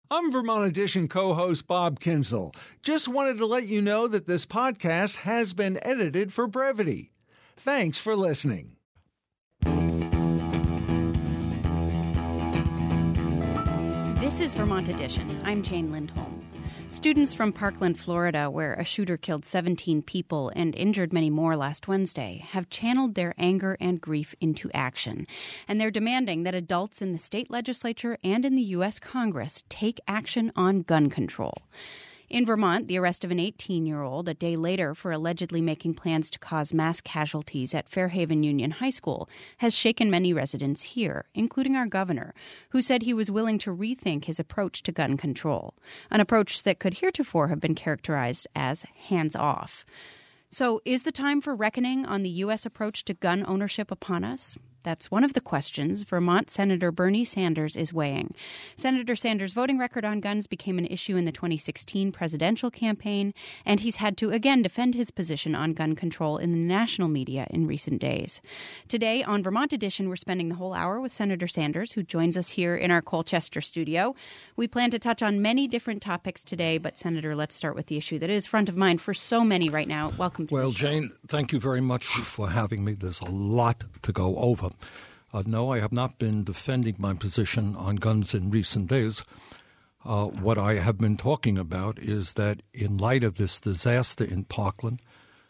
I'm Vermont Edition co-host Bob Kinsel. Just wanted to let you know that this podcast has been edited for brevity. Thanks for listening. This is Vermont Edition. I'm Jane Lindholm. Students from Parkland, Florida, where a shooter killed 17 people and injured many more last Wednesday, have channeled their anger and grief into action. And they're demanding that adults in the state legislature and in the U.S. Congress take action on gun control. In Vermont, the arrest of an 18-year-old a day later for allegedly making plans to cause mass casualties at Fairhaven Union High School has shaken many residents here, including our governor, who said he was willing to rethink his approach to gun control, an approach that could heretofore have been characterized as hands-off. So is the time for reckoning on the U.S. approach to gun ownership upon us? That's one of the questions Vermont Senator Bernie Sanders is weighing. Senator Sanders' voting record on guns became an issue in the 2016 presidential campaign, and he's had to again defend his position on gun control in the national media in recent days. Today on Vermont Edition, we're spending the whole hour with Senator Sanders, who joins us here in our Colchester studio. We plan to touch on many different topics today, but Senator, let's start with the issue that is front of mind for so many right now. Welcome to the show. Jane, thank you very much for having me. There's a lot to go over. No, I have not been defending my position on guns in recent days. What I have been talking about is that in light of this disaster in Parkland,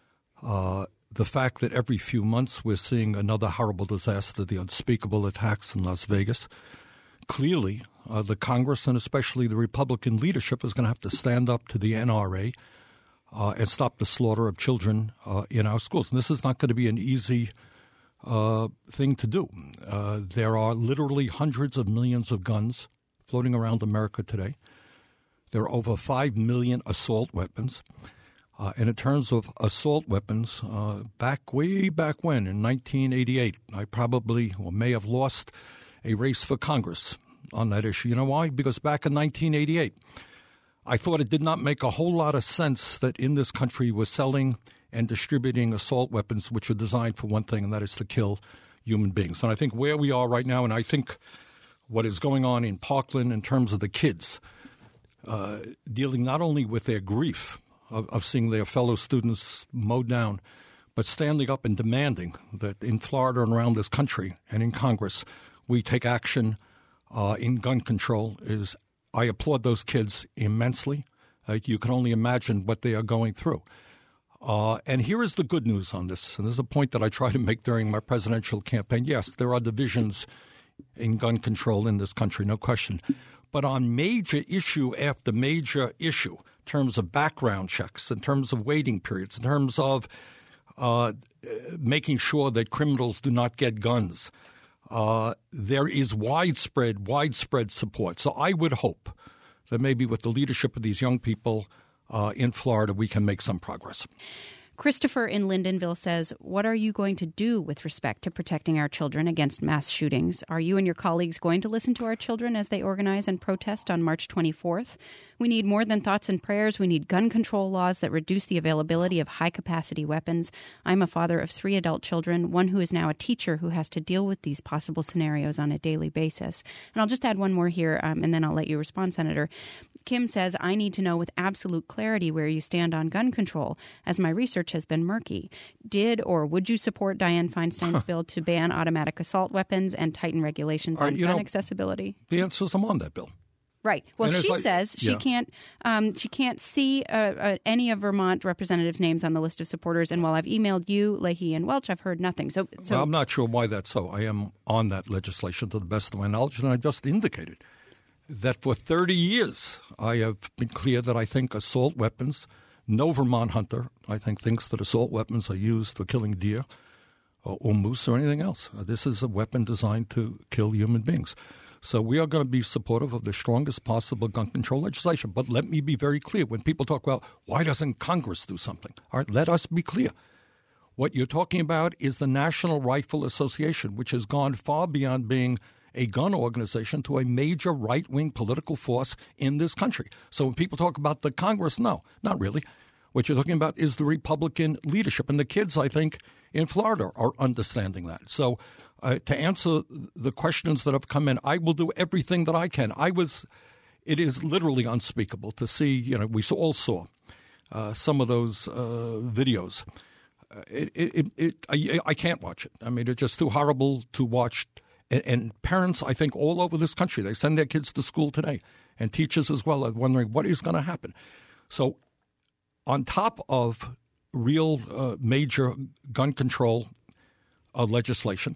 the fact that every few months we're seeing another horrible disaster, the unspeakable attacks in Las Vegas, clearly the Congress and especially the Republican leadership is going to have to stand up to the NRA and stop the slaughter of children in our schools. And this is not going to be an easy thing to do. There are literally hundreds of millions of guns floating around America today. There are over 5 million assault weapons. And in terms of assault weapons, way back when, in 1988, I probably or may have lost a race for Congress on that issue. You know why? Because back in 1988, I thought it did not make a whole lot of sense that in this country we're selling and distributing assault weapons which are designed for one thing, and that is to kill human beings. And I think where we are right now, and I think what is going on in Parkland in terms of the kids, dealing not only with their grief of seeing their fellow students mowed down, but standing up and demanding that in Florida and around this country and in Congress we take action in gun control is I applaud those kids immensely. You can only imagine what they are going through. And here is the good news on this, and this is a point that I try to make during my presidential campaign. Yes, there are divisions in gun control in this country, no question. But on major issue after major issue, in terms of background checks, in terms of waiting periods, in terms of making sure that criminals do not get guns, there is widespread support. So I would hope that maybe with the leadership of these young people in Florida, we can make some progress. Christopher in Lyndonville says, what are you going to do with respect to protecting our children against mass shootings? Are you and your colleagues going to listen to our children as they organize and protest on March 24th? We need more than thoughts and prayers. We need gun control laws that reduce the availability of high-capacity weapons. I'm a father of 3 adult children, one who is now a teacher who has to deal with these possible scenarios on a daily basis. And I'll just add one more here, and then I'll let you respond, Senator. Kim says, I need to know with absolute clarity where you stand on gun control, as my research has been murky. Did or would you support Dianne Feinstein's bill to ban automatic assault weapons and tighten regulations on gun accessibility? The answer is I'm on that bill. Right. Well, she says she can't see any of Vermont representatives' names on the list of supporters. And while I've emailed you, Leahy, and Welch, I've heard nothing. So well, I'm not sure why that's so. I am on that legislation to the best of my knowledge, and I just indicated that for 30 years I have been clear that I think assault weapons, no Vermont hunter, I think, thinks that assault weapons are used for killing deer or moose or anything else. This is a weapon designed to kill human beings. So we are going to be supportive of the strongest possible gun control legislation. But let me be very clear. When people talk about why doesn't Congress do something? All right, let us be clear. What you're talking about is the National Rifle Association, which has gone far beyond being a gun organization to a major right-wing political force in this country. So when people talk about the Congress, no, not really. What you're talking about is the Republican leadership. And the kids, I think, in Florida are understanding that. So to answer the questions that have come in, I will do everything that I can. I was it is literally unspeakable to see. We all saw some of those videos. I can't watch it. I mean, it's just too horrible to watch. And parents, I think, all over this country, they send their kids to school today, and teachers as well, are wondering what is going to happen. So on top of real major gun control legislation,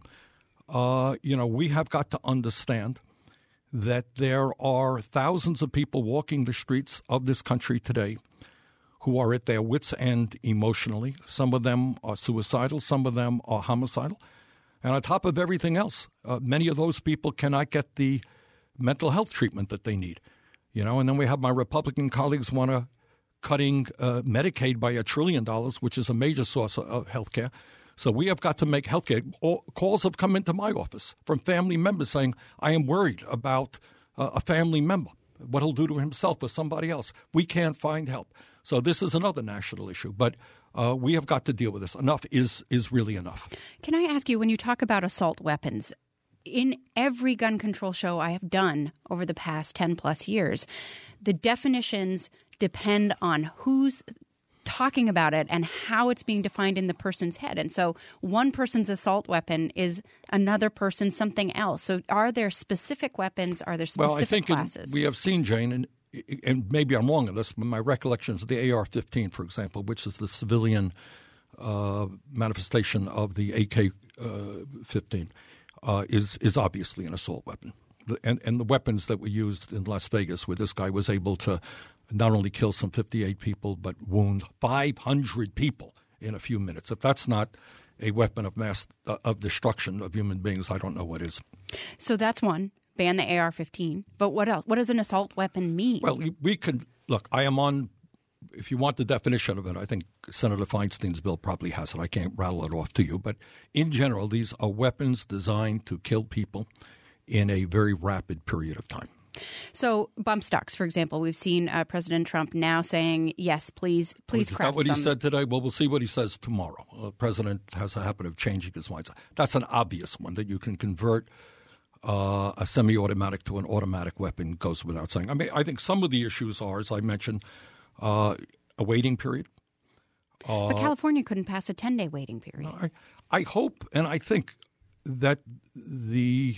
we have got to understand that there are thousands of people walking the streets of this country today who are at their wits' end emotionally. Some of them are suicidal. Some of them are homicidal. And on top of everything else, many of those people cannot get the mental health treatment that they need. And then we have my Republican colleagues want to cutting Medicaid by $1 trillion, which is a major source of health care. So we have got to make health care. Calls have come into my office from family members saying, I am worried about a family member, what he'll do to himself or somebody else. We can't find help. So this is another national issue. But we have got to deal with this. Enough is really enough. Can I ask you, when you talk about assault weapons, in every gun control show I have done over the past 10 plus years, the definitions depend on who's talking about it and how it's being defined in the person's head. And so one person's assault weapon is another person's something else. So are there specific weapons? Are there specific classes? We have seen, Jane, and maybe I'm wrong on this, but my recollection is the AR-15, for example, which is the civilian manifestation of the AK-15, is obviously an assault weapon. And the weapons that were used in Las Vegas, where this guy was able to not only kill some 58 people, but wound 500 people in a few minutes. If that's not a weapon of mass of destruction of human beings, I don't know what is. So that's one. Ban the AR-15. But what else? What does an assault weapon mean? Well, we could – look, I am on – if you want the definition of it, I think Senator Feinstein's bill probably has it. I can't rattle it off to you. But in general, these are weapons designed to kill people in a very rapid period of time. So bump stocks, for example, we've seen President Trump now saying, yes, please craft some. Is that what he said today? Well, we'll see what he says tomorrow. The president has a habit of changing his mind. That's an obvious one, that you can convert a semi-automatic to an automatic weapon, goes without saying. I mean, I think some of the issues are, as I mentioned, a waiting period. But California couldn't pass a 10-day waiting period. I hope and I think that the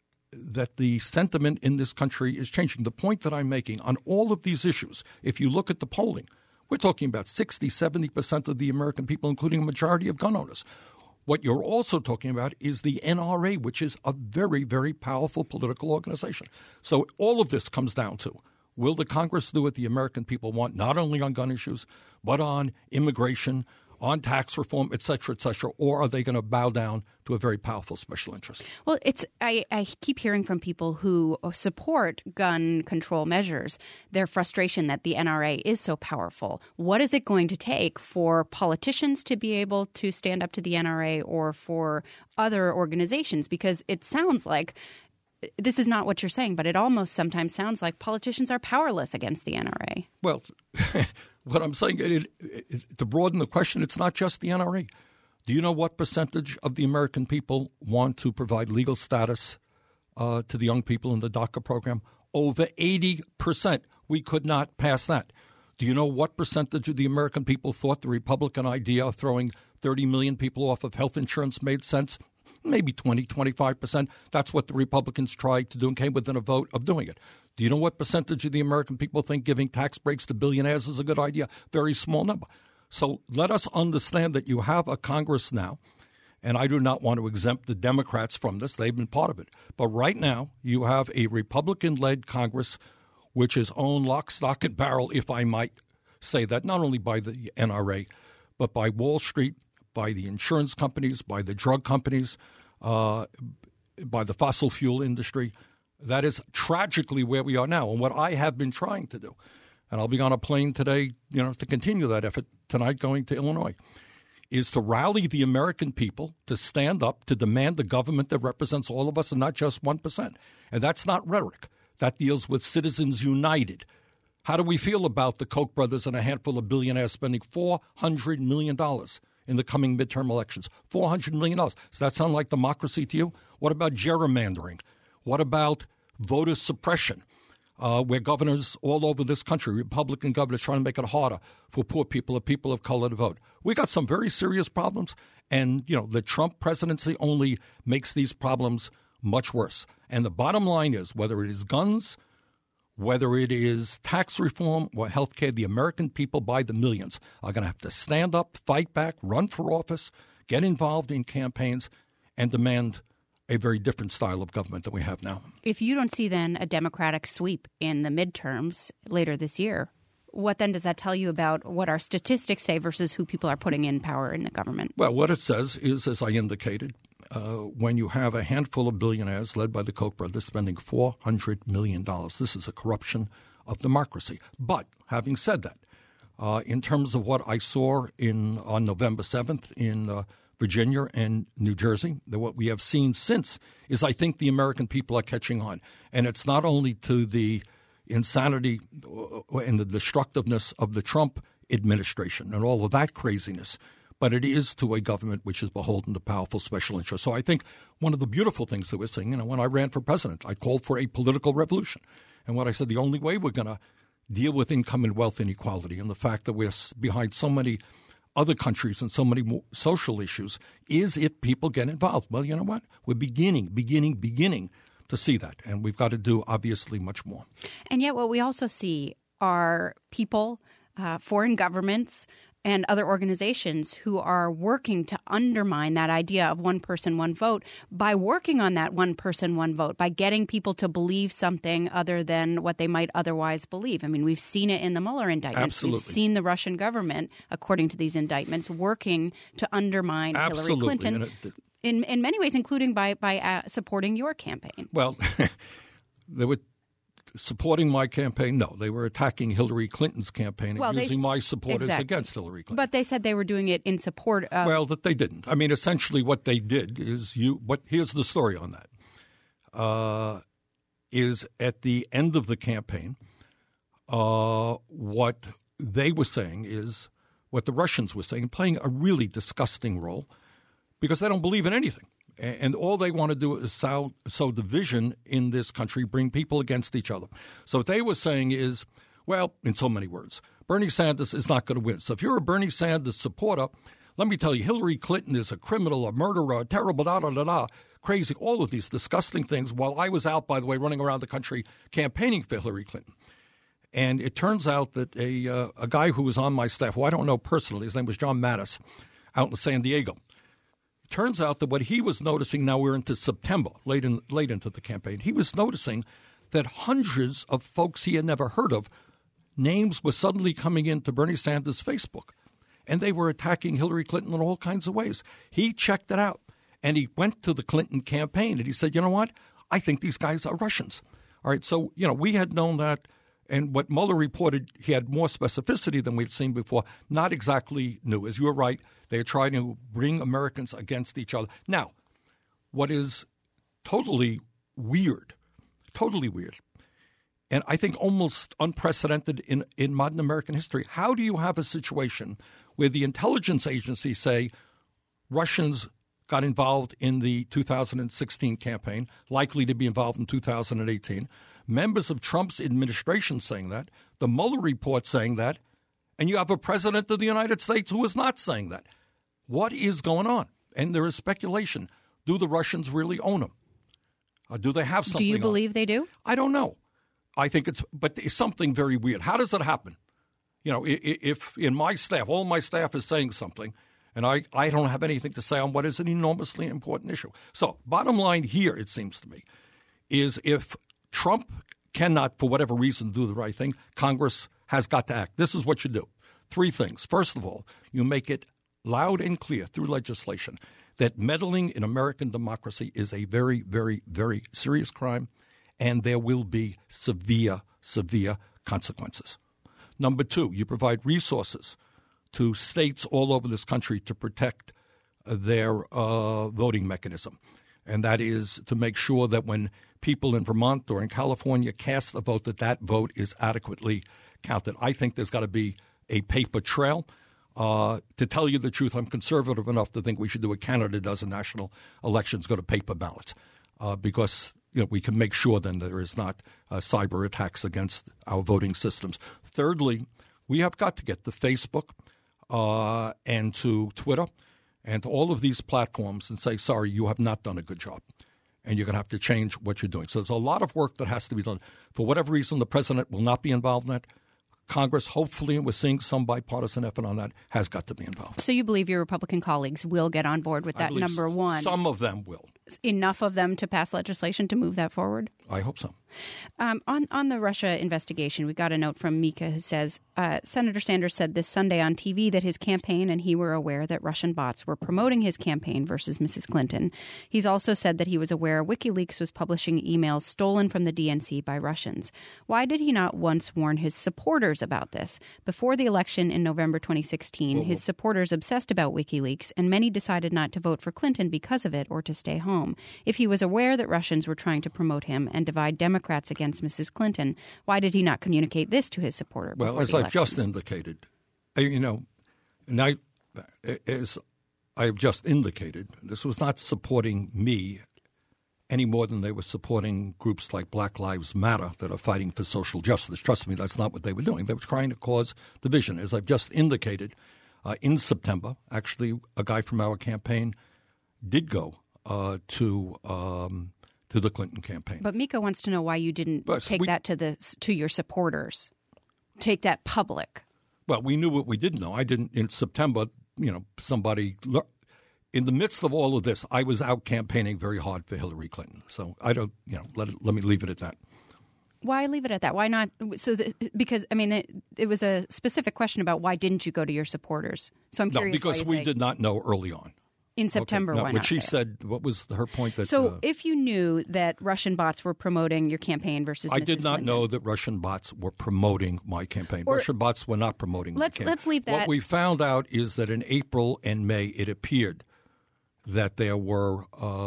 sentiment in this country is changing. The point that I'm making on all of these issues, if you look at the polling, we're talking about 60, 70% of the American people, including a majority of gun owners. What you're also talking about is the NRA, which is a very, very powerful political organization. So all of this comes down to, will the Congress do what the American people want, not only on gun issues, but on immigration, on tax reform, et cetera, or are they going to bow down to a very powerful special interest? Well, I keep hearing from people who support gun control measures, their frustration that the NRA is so powerful. What is it going to take for politicians to be able to stand up to the NRA or for other organizations? Because it sounds like this is not what you're saying, but it almost sometimes sounds like politicians are powerless against the NRA. Well, what I'm saying, to broaden the question, it's not just the NRA. Do you know what percentage of the American people want to provide legal status to the young people in the DACA program? Over 80%. We could not pass that. Do you know what percentage of the American people thought the Republican idea of throwing 30 million people off of health insurance made sense? Maybe 20, 25%. That's what the Republicans tried to do and came within a vote of doing it. Do you know what percentage of the American people think giving tax breaks to billionaires is a good idea? Very small number. So let us understand that you have a Congress now, and I do not want to exempt the Democrats from this. They've been part of it. But right now you have a Republican-led Congress which is owned lock, stock, and barrel, if I might say that, not only by the NRA, but by Wall Street, by the insurance companies, by the drug companies, by the fossil fuel industry. That is tragically where we are now. And what I have been trying to do, and I'll be on a plane today, to continue that effort tonight going to Illinois, is to rally the American people to stand up, to demand the government that represents all of us and not just 1%. And that's not rhetoric. That deals with Citizens United. How do we feel about the Koch brothers and a handful of billionaires spending $400 million in the coming midterm elections? $400 million. Does that sound like democracy to you? What about gerrymandering? What about voter suppression? where governors all over this country, Republican governors, trying to make it harder for poor people or people of color to vote. We got some very serious problems, and the Trump presidency only makes these problems much worse. And the bottom line is, whether it is guns, whether it is tax reform or health care, the American people by the millions are going to have to stand up, fight back, run for office, get involved in campaigns, and demand a very different style of government than we have now. If you don't see then a Democratic sweep in the midterms later this year, what then does that tell you about what our statistics say versus who people are putting in power in the government? Well, what it says is, as I indicated, when you have a handful of billionaires led by the Koch brothers spending $400 million, this is a corruption of democracy. But having said that, in terms of what I saw on November 7th in Virginia and New Jersey, what we have seen since is I think the American people are catching on. And it's not only to the insanity and the destructiveness of the Trump administration and all of that craziness, but it is to a government which is beholden to powerful special interests. So I think one of the beautiful things that we're seeing, when I ran for president, I called for a political revolution. And what I said, the only way we're going to deal with income and wealth inequality and the fact that we're behind so many other countries and so many social issues is if people get involved. Well, you know what? We're beginning to see that. And we've got to do, obviously, much more. And yet what we also see are people, foreign governments, and other organizations who are working to undermine that idea of one person, one vote by working on that one person, one vote, by getting people to believe something other than what they might otherwise believe. I mean, we've seen it in the Mueller indictments. Absolutely. We've seen the Russian government, according to these indictments, working to undermine Hillary Clinton in many ways, including by supporting your campaign. Well, they were supporting my campaign? No, they were attacking Hillary Clinton's campaign and using my supporters against Hillary Clinton. But they said they were doing it in support of... Well, that they didn't. I mean, essentially what they did is here's the story on that. Is at the end of the campaign, what they were saying is what the Russians were saying, playing a really disgusting role because they don't believe in anything. And all they want to do is sow division in this country, bring people against each other. So what they were saying is, well, in so many words, Bernie Sanders is not going to win. So if you're a Bernie Sanders supporter, let me tell you, Hillary Clinton is a criminal, a murderer, a terrible, crazy, all of these disgusting things while I was out, by the way, running around the country campaigning for Hillary Clinton. And it turns out that a guy who was on my staff, who I don't know personally, his name was John Mattis, out in San Diego. It turns out that what he was noticing, now we're into September, late into the campaign, he was noticing that hundreds of folks he had never heard of, names were suddenly coming into Bernie Sanders' Facebook. And they were attacking Hillary Clinton in all kinds of ways. He checked it out. And he went to the Clinton campaign and he said, you know what? I think these guys are Russians. All right. So, we had known that. And what Mueller reported, he had more specificity than we'd seen before. Not exactly new. As you were right, they are trying to bring Americans against each other. Now, what is totally weird, and I think almost unprecedented in modern American history, how do you have a situation where the intelligence agencies say Russians got involved in the 2016 campaign, likely to be involved in 2018, members of Trump's administration saying that, the Mueller report saying that, and you have a president of the United States who is not saying that. What is going on? And there is speculation. Do the Russians really own them? Or do they have something? Do you believe they do? I don't know. I think but it's something very weird. How does it happen? If in my staff, all my staff is saying something, and I don't have anything to say on what is an enormously important issue. So bottom line here, it seems to me, is if Trump cannot, for whatever reason, do the right thing, Congress has got to act. This is what you do. 3 things. First of all, you make it loud and clear through legislation that meddling in American democracy is a very, very, very serious crime, and there will be severe, severe consequences. Number 2, you provide resources to states all over this country to protect their voting mechanism. And that is to make sure that when people in Vermont or in California cast a vote, that vote is adequately counted. I think there's got to be a paper trail. To tell you the truth, I'm conservative enough to think we should do what Canada does in national elections, go to paper ballots. Because we can make sure then there is not cyber attacks against our voting systems. Thirdly, we have got to get to Facebook and to Twitter and to all of these platforms and say, sorry, you have not done a good job. And you're going to have to change what you're doing. So there's a lot of work that has to be done. For whatever reason, the president will not be involved in that. Congress, hopefully, and we're seeing some bipartisan effort on that, has got to be involved. So you believe your Republican colleagues will get on board with that, number one? Some of them will. Enough of them to pass legislation to move that forward? I hope so. On the Russia investigation, we got a note from Mika who says, Senator Sanders said this Sunday on TV that his campaign and he were aware that Russian bots were promoting his campaign versus Mrs. Clinton. He's also said that he was aware WikiLeaks was publishing emails stolen from the DNC by Russians. Why did he not once warn his supporters about this? Before the election in November 2016, his supporters obsessed about WikiLeaks, and many decided not to vote for Clinton because of it or to stay home. If he was aware that Russians were trying to promote him and divide Democrats against Mrs. Clinton, why did he not communicate this to his supporter before Well, as I've just indicated, as I've just indicated, this was not supporting me any more than they were supporting groups like Black Lives Matter that are fighting for social justice. Trust me, that's not what they were doing. They were trying to cause division. As I've just indicated, in September, actually, a guy from our campaign did go to the Clinton campaign. But Mika wants to know why you didn't take that to your supporters, take that public. Well, we knew what we didn't know. I didn't in September. Somebody in the midst of all of this, I was out campaigning very hard for Hillary Clinton. So I don't. Let me leave it at that. Why leave it at that? Why not? Because it was a specific question about why didn't you go to your supporters? So I'm curious. No, because we did not know early on. In September, okay. Why not? What she said, what was her point? So if you knew that Russian bots were promoting your campaign versus I Mrs. did not Clinton. know that Russian bots were promoting my campaign. Russian bots were not promoting my campaign. Let's leave that. What we found out is that in April and May, it appeared that there were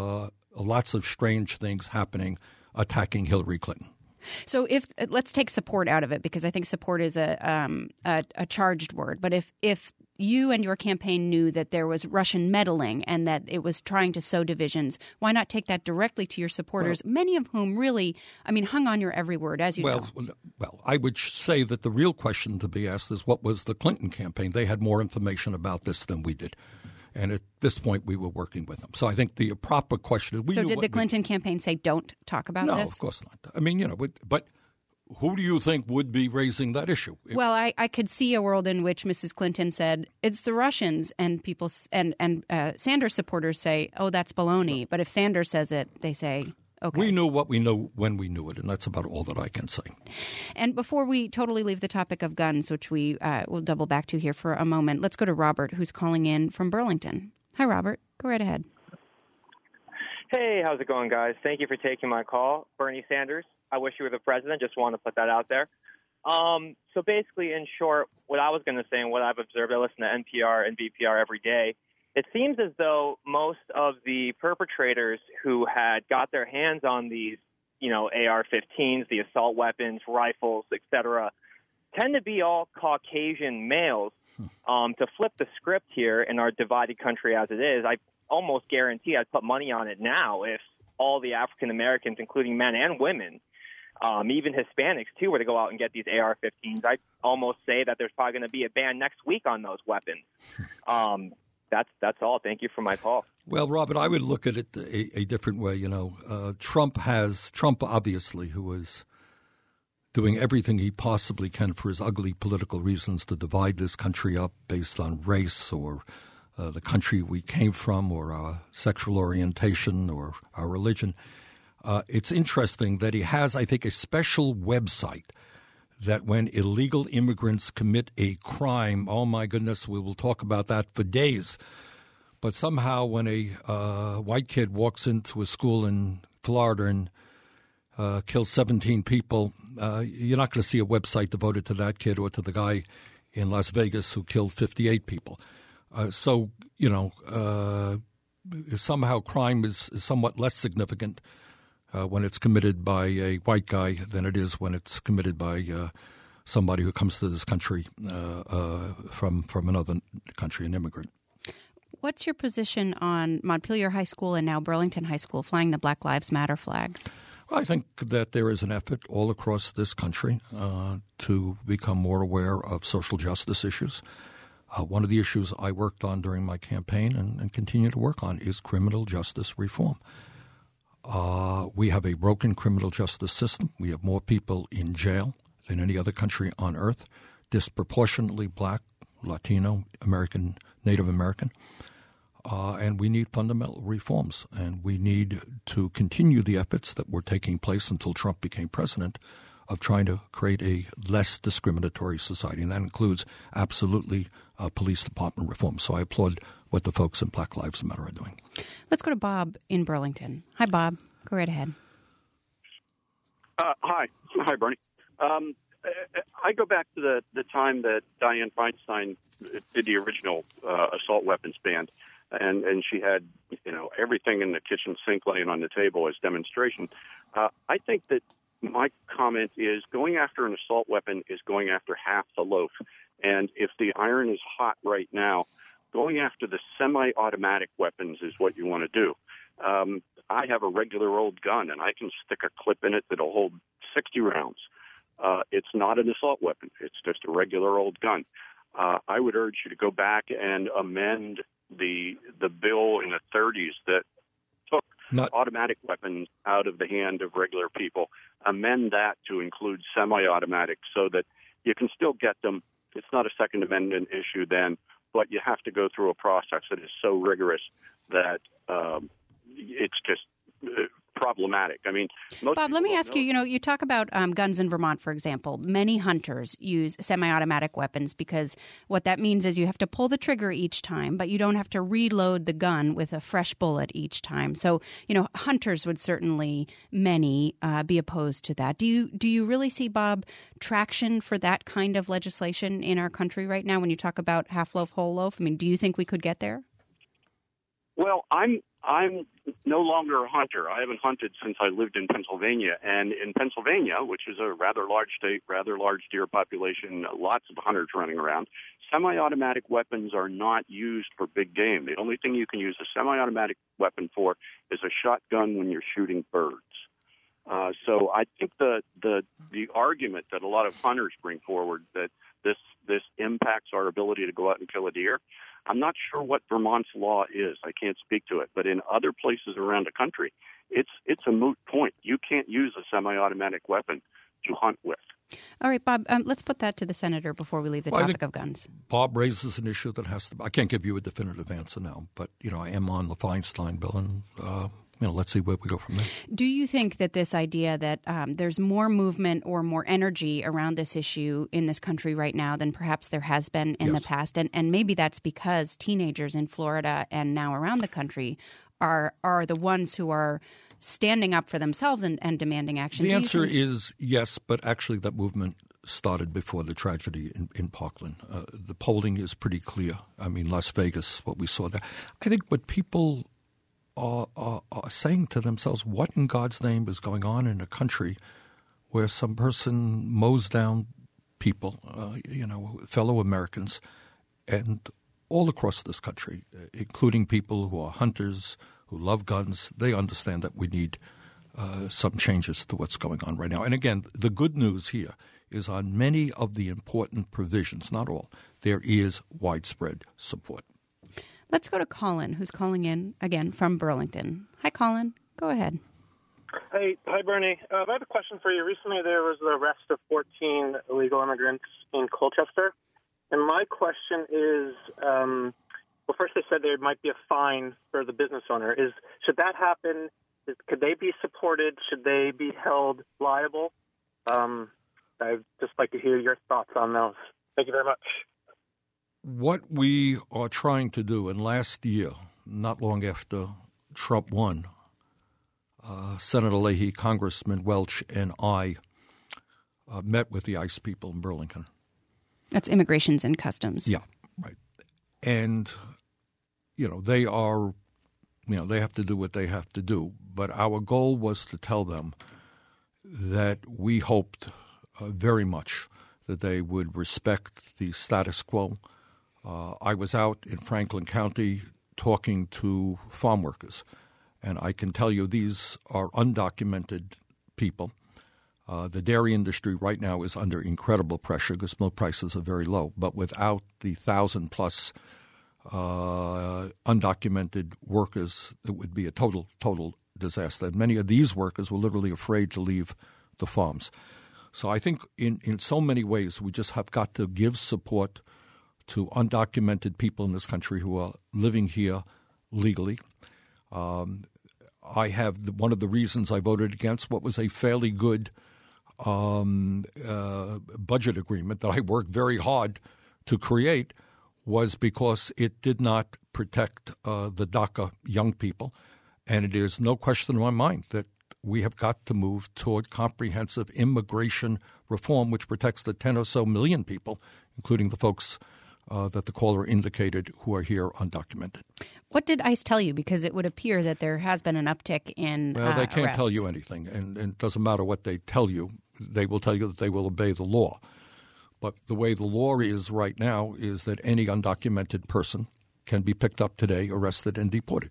lots of strange things happening attacking Hillary Clinton. So let's take support out of it, because I think support is a charged word. But if you and your campaign knew that there was Russian meddling and that it was trying to sow divisions, why not take that directly to your supporters, many of whom really, hung on your every word, as you know? Well, I would say that the real question to be asked is what was the Clinton campaign? They had more information about this than we did. And at this point, we were working with them. So I think the proper question is... did the Clinton campaign say don't talk about this? No, of course not. But who do you think would be raising that issue? Well, I could see a world in which Mrs. Clinton said, it's the Russians, and people and Sanders supporters say, oh, that's baloney. But if Sanders says it, they say... Okay. We knew what we knew when we knew it, and that's about all that I can say. And before we totally leave the topic of guns, which we will double back to here for a moment, let's go to Robert, who's calling in from Burlington. Hi, Robert. Go right ahead. Hey, how's it going, guys? Thank you for taking my call. Bernie Sanders, I wish you were the president. Just want to put that out there. So basically, in short, what I was going to say and what I've observed, I listen to NPR and VPR every day. It seems as though most of the perpetrators who had got their hands on these, AR-15s, the assault weapons, rifles, etc., tend to be all Caucasian males. To flip the script here in our divided country as it is, I almost guarantee I'd put money on it now if all the African Americans, including men and women, even Hispanics too, were to go out and get these AR-15s. I'd almost say that there's probably going to be a ban next week on those weapons. That's all. Thank you for my call. Well, Robert, I would look at it a different way. Trump obviously, who is doing everything he possibly can for his ugly political reasons to divide this country up based on race or the country we came from or our sexual orientation or our religion. It's interesting that he has, I think, a special website that when illegal immigrants commit a crime, oh my goodness, we will talk about that for days. But somehow when a white kid walks into a school in Florida and kills 17 people, you're not going to see a website devoted to that kid or to the guy in Las Vegas who killed 58 people. Somehow crime is somewhat less significant when it's committed by a white guy than it is when it's committed by somebody who comes to this country from another country, an immigrant. What's your position on Montpelier High School and now Burlington High School flying the Black Lives Matter flags? I think that there is an effort all across this country to become more aware of social justice issues. One of the issues I worked on during my campaign and continue to work on is criminal justice reform. We have a broken criminal justice system. We have more people in jail than any other country on earth, disproportionately Black, Latino, American, Native American. And we need fundamental reforms, and we need to continue the efforts that were taking place until Trump became president of trying to create a less discriminatory society, and that includes absolutely police department reform. So I applaud what the folks in Black Lives Matter are doing. Let's go to Bob in Burlington. Hi, Bob. Go right ahead. Hi, Bernie. I go back to the time that Dianne Feinstein did the original assault weapons ban. And she had, everything in the kitchen sink laying on the table as demonstration. I think that my comment is going after an assault weapon is going after half the loaf. And if the iron is hot right now, going after the semi-automatic weapons is what you want to do. I have a regular old gun, and I can stick a clip in it that'll hold 60 rounds. It's not an assault weapon. It's just a regular old gun. I would urge you to go back and amend the bill in the 30s that took automatic weapons out of the hand of regular people, amend that to include semi-automatic so that you can still get them. It's not a Second Amendment issue then, but you have to go through a process that is so rigorous that it's just problematic. I mean, Bob, let me ask you, you talk about guns in Vermont, for example. Many hunters use semi-automatic weapons because what that means is you have to pull the trigger each time, but you don't have to reload the gun with a fresh bullet each time. So, hunters would certainly, many, be opposed to that. Do you really see, Bob, traction for that kind of legislation in our country right now when you talk about half loaf, whole loaf? I mean, do you think we could get there? Well, I'm no longer a hunter. I haven't hunted since I lived in Pennsylvania. And in Pennsylvania, which is a rather large state, rather large deer population, lots of hunters running around, semi-automatic weapons are not used for big game. The only thing you can use a semi-automatic weapon for is a shotgun when you're shooting birds. So I think the argument that a lot of hunters bring forward that this impacts our ability to go out and kill a deer, I'm not sure what Vermont's law is. I can't speak to it. But in other places around the country, it's a moot point. You can't use a semi-automatic weapon to hunt with. All right, Bob, let's put that to the senator before we leave the topic of guns. Bob raises an issue that has to – I can't give you a definitive answer now, but, I am on the Feinstein bill and let's see where we go from there. Do you think that this idea that there's more movement or more energy around this issue in this country right now than perhaps there has been in the past? And maybe that's because teenagers in Florida and now around the country are the ones who are standing up for themselves and demanding action. The answer is yes, but actually that movement started before the tragedy in Parkland. The polling is pretty clear. I mean, Las Vegas, what we saw there. I think what people are saying to themselves, what in God's name is going on in a country where some person mows down people, fellow Americans, and all across this country, including people who are hunters, who love guns. They understand that we need some changes to what's going on right now. And again, the good news here is on many of the important provisions, not all, there is widespread support. Let's go to Colin, who's calling in, again, from Burlington. Hi, Colin. Go ahead. Hey, hi, Bernie. I have a question for you. Recently, there was the arrest of 14 illegal immigrants in Colchester. And my question is, first they said there might be a fine for the business owner. Should that happen? Could they be supported? Should they be held liable? I'd just like to hear your thoughts on those. Thank you very much. What we are trying to do, and last year, not long after Trump won, Senator Leahy, Congressman Welch, and I met with the ICE people in Burlington. That's Immigrations and Customs. Yeah, right. And, they are, they have to do what they have to do. But our goal was to tell them that we hoped very much that they would respect the status quo. I was out in Franklin County talking to farm workers, and I can tell you these are undocumented people. The dairy industry right now is under incredible pressure because milk prices are very low. But without the 1,000-plus undocumented workers, it would be a total disaster. And many of these workers were literally afraid to leave the farms. So I think in so many ways we just have got to give support to undocumented people in this country who are living here legally. I have one of the reasons I voted against what was a fairly good budget agreement that I worked very hard to create was because it did not protect the DACA young people. And it is no question in my mind that we have got to move toward comprehensive immigration reform, which protects the 10 or so million people, including the folks that the caller indicated who are here undocumented. What did ICE tell you? Because it would appear that there has been an uptick in Well, they can't arrests. tell you anything, and it doesn't matter what they tell you. They will tell you that they will obey the law. But the way the law is right now is that any undocumented person can be picked up today, arrested, and deported.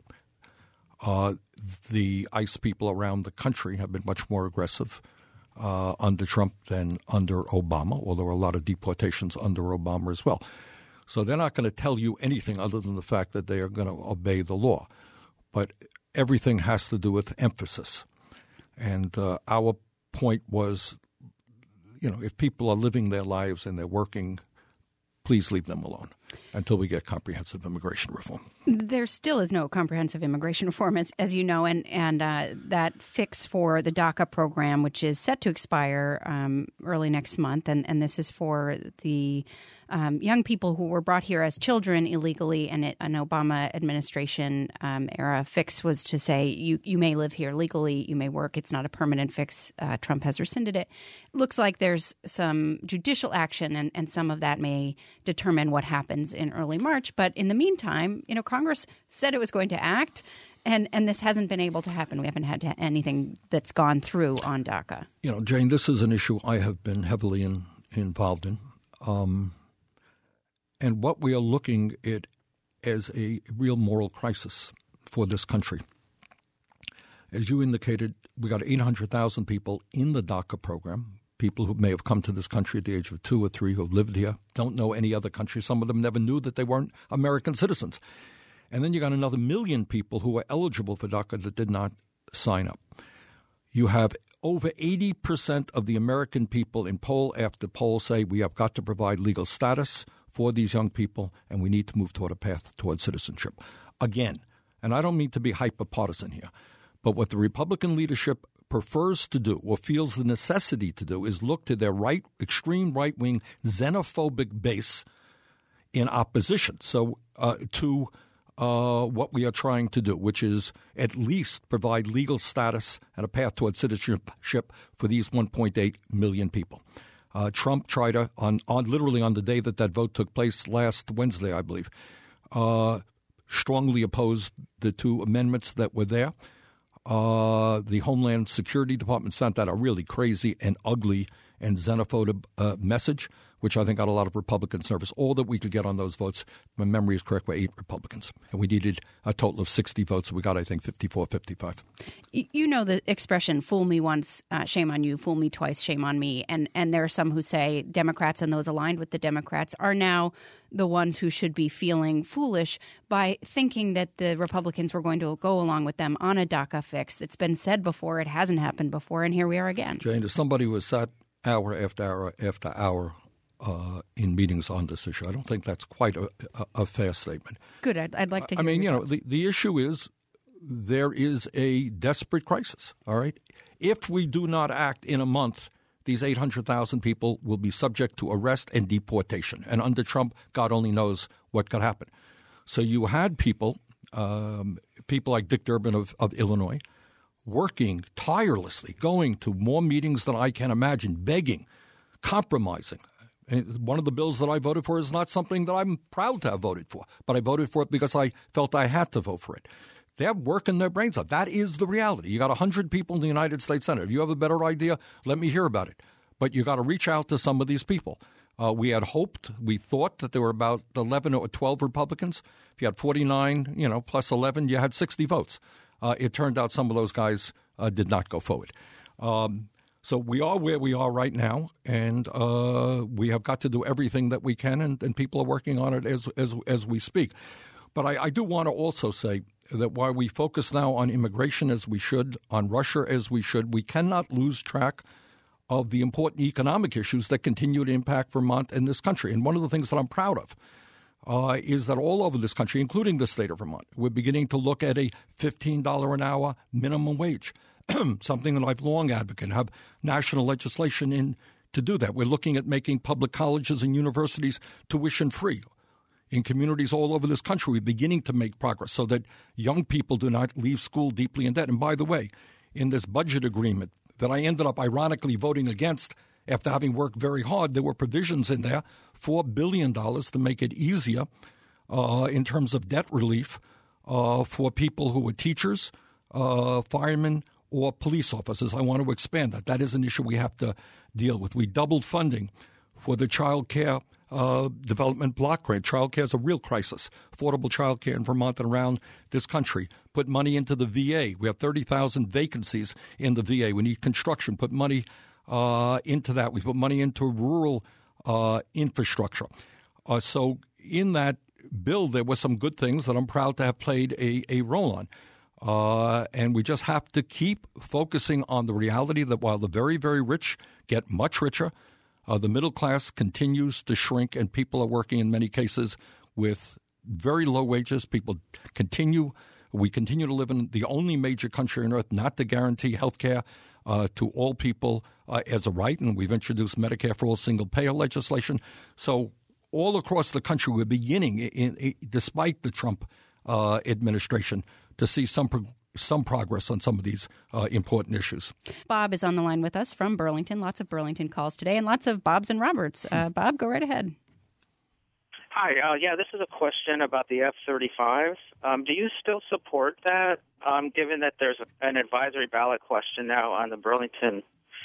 The ICE people around the country have been much more aggressive under Trump than under Obama, although there were a lot of deportations under Obama as well. So they're not going to tell you anything other than the fact that they are going to obey the law. But everything has to do with emphasis. And our point was, if people are living their lives and they're working, please leave them alone until we get comprehensive immigration reform. There still is no comprehensive immigration reform, as you know, and that fix for the DACA program, which is set to expire early next month, and this is for the young people who were brought here as children illegally, and an Obama administration era fix was to say you may live here legally, you may work. It's not a permanent fix. Trump has rescinded it. Looks like there's some judicial action, and some of that may determine what happens in early March. But in the meantime, Congress said it was going to act, and this hasn't been able to happen. We haven't had anything that's gone through on DACA. Jane, this is an issue I have been heavily involved in. And what we are looking at as a real moral crisis for this country. As you indicated, we got 800,000 people in the DACA program, people who may have come to this country at the age of 2 or 3 who have lived here, don't know any other country. Some of them never knew that they weren't American citizens. And then you got another 1 million people who were eligible for DACA that did not sign up. You have over 80% of the American people in poll after poll say we have got to provide legal status for these young people, and we need to move toward a path toward citizenship. Again, and I don't mean to be hyper-partisan here, but what the Republican leadership prefers to do or feels the necessity to do is look to their extreme right-wing xenophobic base in opposition to what we are trying to do, which is at least provide legal status and a path toward citizenship for these 1.8 million people. Trump tried to, literally on the day that vote took place last Wednesday, I believe, strongly opposed the 2 amendments that were there. The Homeland Security Department sent out a really crazy and ugly and xenophobic message, which I think got a lot of Republicans nervous. All that we could get on those votes, if my memory is correct, were 8 Republicans. And we needed a total of 60 votes. We got, I think, 54, 55. You know the expression, fool me once, shame on you, fool me twice, shame on me. And there are some who say Democrats and those aligned with the Democrats are now the ones who should be feeling foolish by thinking that the Republicans were going to go along with them on a DACA fix. It's been said before. It hasn't happened before. And here we are again. Jane, as somebody who has sat hour after hour after hour in meetings on this issue, I don't think that's quite a fair statement. Good. I'd like to hear the issue is there is a desperate crisis, all right? If we do not act in a month, these 800,000 people will be subject to arrest and deportation. And under Trump, God only knows what could happen. So you had people like Dick Durbin of Illinois, working tirelessly, going to more meetings than I can imagine, begging, compromising. And one of the bills that I voted for is not something that I'm proud to have voted for, but I voted for it because I felt I had to vote for it. They're working their brains out. That is the reality. You got 100 people in the United States Senate. If you have a better idea, let me hear about it. But you got to reach out to some of these people. We thought that there were about 11 or 12 Republicans. If you had 49, plus 11, you had 60 votes. It turned out some of those guys did not go forward. So we are where we are right now, and we have got to do everything that we can, and people are working on it as we speak. But I do want to also say that while we focus now on immigration as we should, on Russia as we should, we cannot lose track of the important economic issues that continue to impact Vermont and this country. And one of the things that I'm proud of is that all over this country, including the state of Vermont, we're beginning to look at a $15 an hour minimum wage, something that I've long advocated, have national legislation in to do that. We're looking at making public colleges and universities tuition-free. In communities all over this country, we're beginning to make progress so that young people do not leave school deeply in debt. And by the way, in this budget agreement that I ended up ironically voting against after having worked very hard, there were provisions in there, $4 billion to make it easier in terms of debt relief for people who are teachers, firemen, or police officers. I want to expand that. That is an issue we have to deal with. We doubled funding for the child care development block grant. Child care is a real crisis. Affordable child care in Vermont and around this country. Put money into the VA. We have 30,000 vacancies in the VA. We need construction. Put money into that. We put money into rural infrastructure. So in that bill, there were some good things that I'm proud to have played a role on. And we just have to keep focusing on the reality that while the very, very rich get much richer, the middle class continues to shrink, and people are working in many cases with very low wages. We continue to live in the only major country on earth not to guarantee health care to all people as a right, and we've introduced Medicare for all single-payer legislation. So all across the country, we're beginning, despite the Trump administration, to see some progress on some of these important issues. Bob is on the line with us from Burlington. Lots of Burlington calls today and lots of Bobs and Roberts. Bob, go right ahead. Hi. This is a question about the F-35s. Do you still support that, given that there's an advisory ballot question now on the Burlington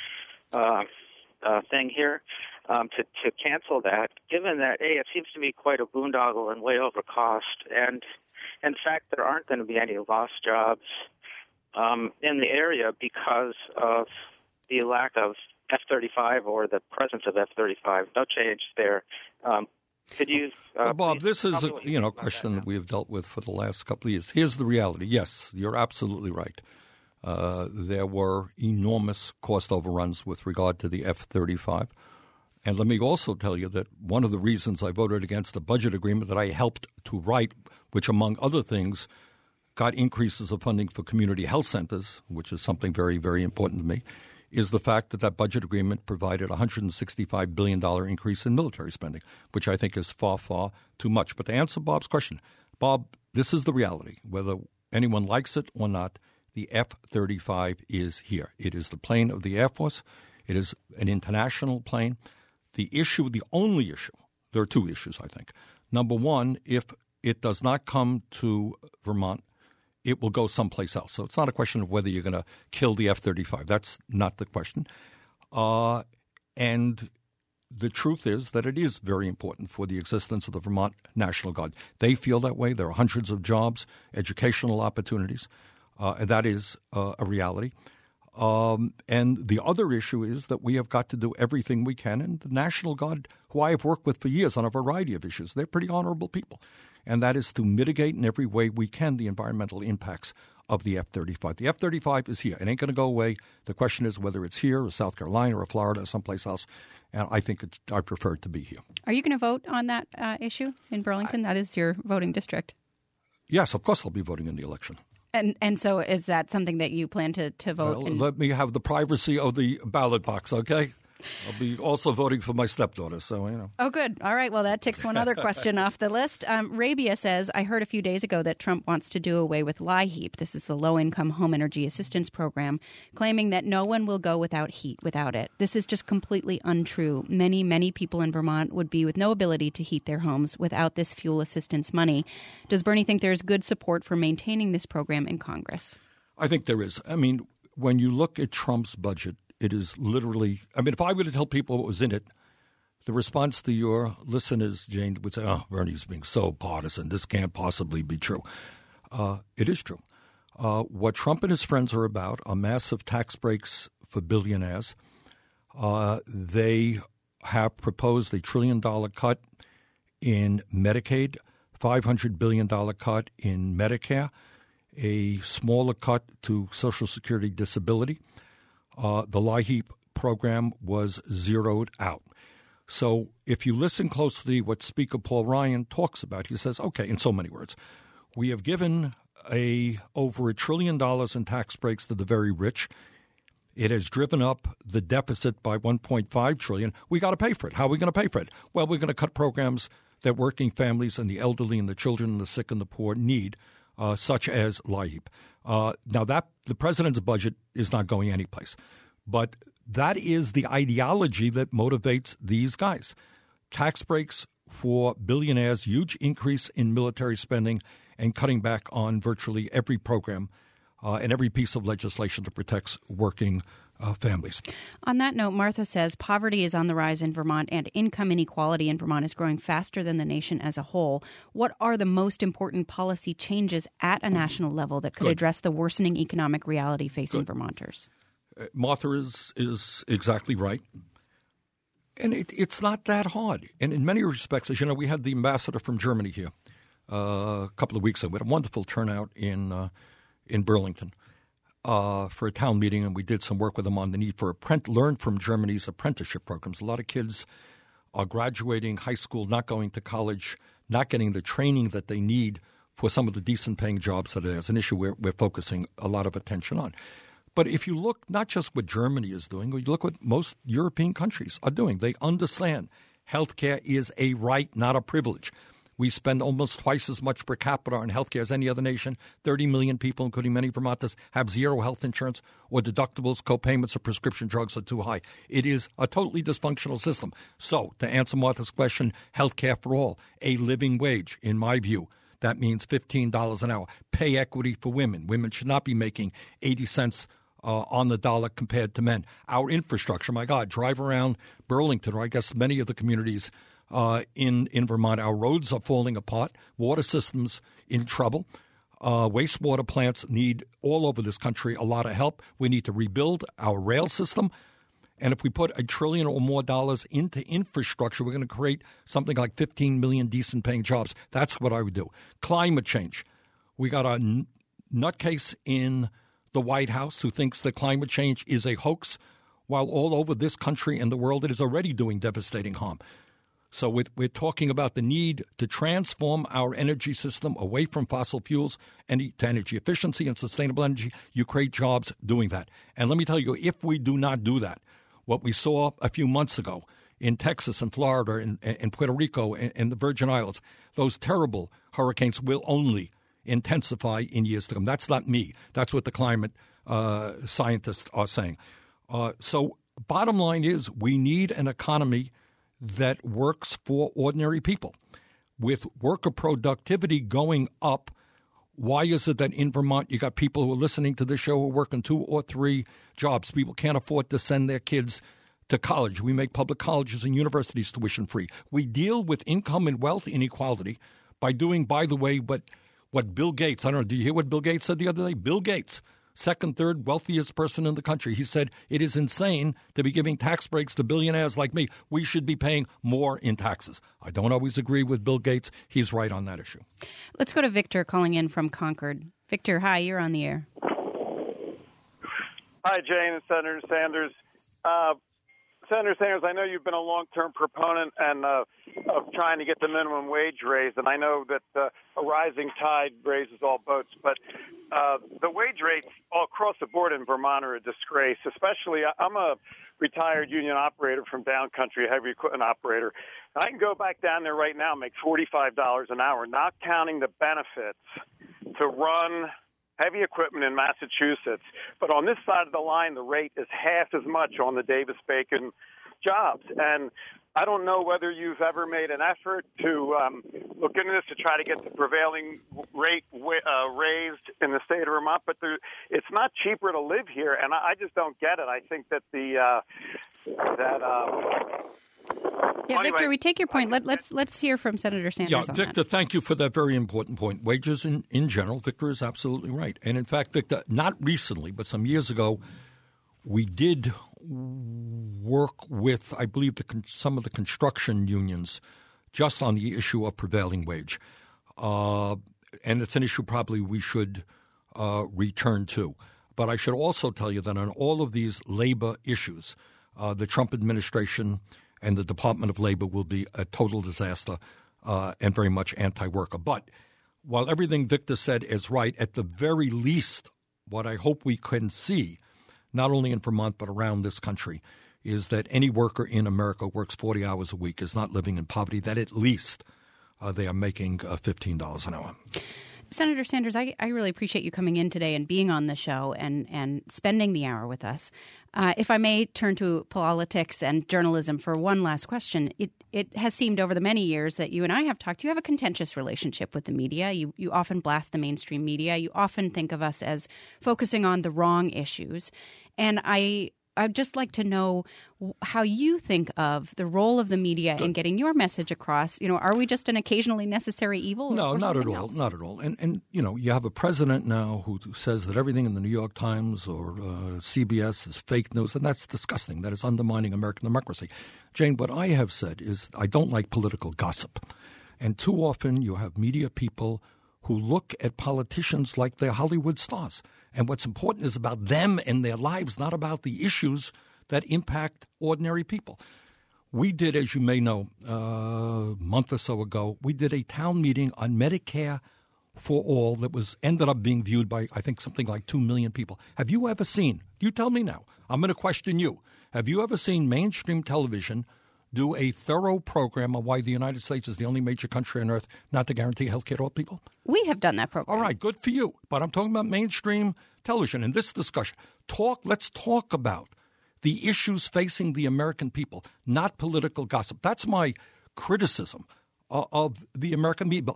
thing here, to cancel that, given that, A, it seems to be quite a boondoggle and way over cost, and in fact, there aren't going to be any lost jobs in the area because of the lack of F-35 or the presence of F-35. No change there. Could you, Bob, this is a question that we have dealt with for the last couple of years. Here's the reality. Yes, you're absolutely right. There were enormous cost overruns with regard to the F-35. And let me also tell you that one of the reasons I voted against the budget agreement that I helped to write, which among other things got increases of funding for community health centers, which is something very, very important to me, is the fact that that budget agreement provided a $165 billion increase in military spending, which I think is far, far too much. But to answer Bob's question, Bob, this is the reality. Whether anyone likes it or not, the F-35 is here. It is the plane of the Air Force. It is an international plane. The only issue, there are two issues, I think. Number one, if it does not come to Vermont, it will go someplace else. So it's not a question of whether you're going to kill the F-35. That's not the question. And the truth is that it is very important for the existence of the Vermont National Guard. They feel that way. There are hundreds of jobs, educational opportunities. That is a reality. And the other issue is that we have got to do everything we can. And the National Guard, who I have worked with for years on a variety of issues, they're pretty honorable people. And that is to mitigate in every way we can the environmental impacts of the F-35. The F-35 is here. It ain't going to go away. The question is whether it's here or South Carolina or Florida or someplace else. And I think I prefer it to be here. Are you going to vote on that issue in Burlington? That is your voting district. Yes, of course I'll be voting in the election. And so is that something that you plan to vote? Let me have the privacy of the ballot box, okay? I'll be also voting for my stepdaughter, so, you know. Oh, good. All right. Well, that ticks one other question off the list. Rabia says, I heard a few days ago that Trump wants to do away with LIHEAP. This is the Low-Income Home Energy Assistance Program, claiming that no one will go without heat without it. This is just completely untrue. Many, many people in Vermont would be with no ability to heat their homes without this fuel assistance money. Does Bernie think there's good support for maintaining this program in Congress? I think there is. I mean, when you look at Trump's budget, it is literally – I mean, if I were to tell people what was in it, the response to your listeners, Jane, would say, oh, Bernie's being so partisan. This can't possibly be true. It is true. What Trump and his friends are about are massive tax breaks for billionaires. They have proposed a $1 trillion cut in Medicaid, $500 billion cut in Medicare, a smaller cut to Social Security disability. The LIHEAP program was zeroed out. So if you listen closely what Speaker Paul Ryan talks about, he says, okay, in so many words, we have given over $1 trillion in tax breaks to the very rich. It has driven up the deficit by $1.5 trillion. We got to pay for it. How are we going to pay for it? Well, we're going to cut programs that working families and the elderly and the children and the sick and the poor need, such as LIHEAP. Now, the president's budget is not going anyplace, but that is the ideology that motivates these guys. Tax breaks for billionaires, huge increase in military spending, and cutting back on virtually every program and every piece of legislation that protects working families. On that note, Martha says poverty is on the rise in Vermont and income inequality in Vermont is growing faster than the nation as a whole. What are the most important policy changes at a national level that could address the worsening economic reality facing Vermonters? Martha is exactly right. And it's not that hard. And in many respects, as you know, we had the ambassador from Germany here a couple of weeks ago. We had a wonderful turnout in Burlington for a town meeting, and we did some work with them on the need for learn from Germany's apprenticeship programs. A lot of kids are graduating high school, not going to college, not getting the training that they need for some of the decent-paying jobs that are there. It's an issue we're focusing a lot of attention on. But if you look not just what Germany is doing, but you look what most European countries are doing. They understand health care is a right, not a privilege. We spend almost twice as much per capita on health care as any other nation. 30 million people, including many Vermonters, have zero health insurance or deductibles, co-payments, or prescription drugs are too high. It is a totally dysfunctional system. So, to answer Martha's question, health care for all, a living wage, in my view. That means $15 an hour. Pay equity for women. Women should not be making 80 cents on the dollar compared to men. Our infrastructure, my God, drive around Burlington, or I guess many of the communities in Vermont. Our roads are falling apart. Water systems in trouble. Wastewater plants need all over this country a lot of help. We need to rebuild our rail system. And if we put $1 trillion or more into infrastructure, we're going to create something like 15 million decent-paying jobs. That's what I would do. Climate change. We got a nutcase in the White House who thinks that climate change is a hoax, while all over this country and the world it is already doing devastating harm. So we're talking about the need to transform our energy system away from fossil fuels and to energy efficiency and sustainable energy. You create jobs doing that. And let me tell you, if we do not do that, what we saw a few months ago in Texas and Florida and Puerto Rico and the Virgin Islands, those terrible hurricanes will only intensify in years to come. That's not me. That's what the climate scientists are saying. So bottom line is we need an economy that works for ordinary people. With worker productivity going up, why is it that in Vermont you got people who are listening to this show who are working 2 or 3 jobs? People can't afford to send their kids to college. We make public colleges and universities tuition free. We deal with income and wealth inequality by doing, by the way, what Bill Gates, I don't know, did you hear what Bill Gates said the other day? Bill Gates, second, third wealthiest person in the country. He said it is insane to be giving tax breaks to billionaires like me. We should be paying more in taxes. I don't always agree with Bill Gates. He's right on that issue. Let's go to Victor calling in from Concord. Victor, hi, you're on the air. Hi, Jane and Senator Sanders. Senator Sanders, I know you've been a long-term proponent of trying to get the minimum wage raised, and I know that a rising tide raises all boats, but the wage rates all across the board in Vermont are a disgrace, especially I'm a retired union operator from downcountry, a heavy equipment operator. I can go back down there right now and make $45 an hour, not counting the benefits to run heavy equipment in Massachusetts. But on this side of the line, the rate is half as much on the Davis-Bacon jobs. And I don't know whether you've ever made an effort to look into this to try to get the prevailing rate raised in the state of Vermont, but it's not cheaper to live here, and I just don't get it. I think that anyway, Victor, we take your point. Let's hear from Senator Sanders on Victor, that. Thank you for that very important point. Wages in general, Victor is absolutely right. And in fact, Victor, not recently, but some years ago, We did work with, I believe, some of the construction unions just on the issue of prevailing wage. And it's an issue probably we should return to. But I should also tell you that on all of these labor issues, the Trump administration and the Department of Labor will be a total disaster and very much anti-worker. But while everything Victor said is right, at the very least, what I hope we can see, not only in Vermont but around this country, is that any worker in America works 40 hours a week, is not living in poverty, that at least they are making $15 an hour. Senator Sanders, I really appreciate you coming in today and being on the show and spending the hour with us. If I may turn to politics and journalism for one last question, it has seemed over the many years that you and I have talked, you have a contentious relationship with the media. You often blast the mainstream media. You often think of us as focusing on the wrong issues. And I'd just like to know how you think of the role of the media in getting your message across. You know, are we just an occasionally necessary evil? No, not at all. Else? Not at all. And you know, you have a president now who says that everything in the New York Times or CBS is fake news, and that's disgusting. That is undermining American democracy. Jane, what I have said is I don't like political gossip. And too often you have media people who look at politicians like they're Hollywood stars. And what's important is about them and their lives, not about the issues that impact ordinary people. We did, as you may know, a month or so ago, we did a town meeting on Medicare for All that ended up being viewed by, I think, something like 2 million people. Have you ever seen, you tell me now, I'm going to question you, have you ever seen mainstream television do a thorough program on why the United States is the only major country on earth not to guarantee health care to all people? We have done that program. All right, good for you. But I'm talking about mainstream television. In this discussion, let's talk about the issues facing the American people, not political gossip. That's my criticism of the American people.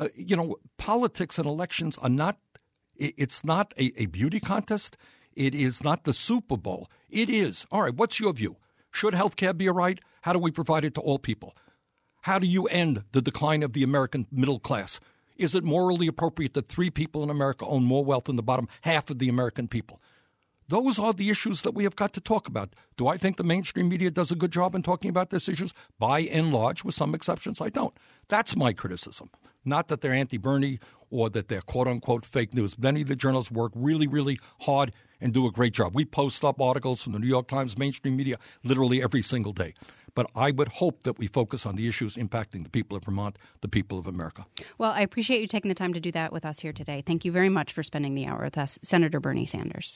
Politics and elections are not – it's not a beauty contest. It is not the Super Bowl. It is – all right, what's your view? Should health care be a right? How do we provide it to all people? How do you end the decline of the American middle class? Is it morally appropriate that 3 people in America own more wealth than the bottom half of the American people? Those are the issues that we have got to talk about. Do I think the mainstream media does a good job in talking about these issues? By and large, with some exceptions, I don't. That's my criticism. Not that they're anti-Bernie or that they're quote-unquote fake news. Many of the journalists work really, really hard and do a great job. We post up articles from the New York Times, mainstream media, literally every single day. But I would hope that we focus on the issues impacting the people of Vermont, the people of America. Well, I appreciate you taking the time to do that with us here today. Thank you very much for spending the hour with us, Senator Bernie Sanders.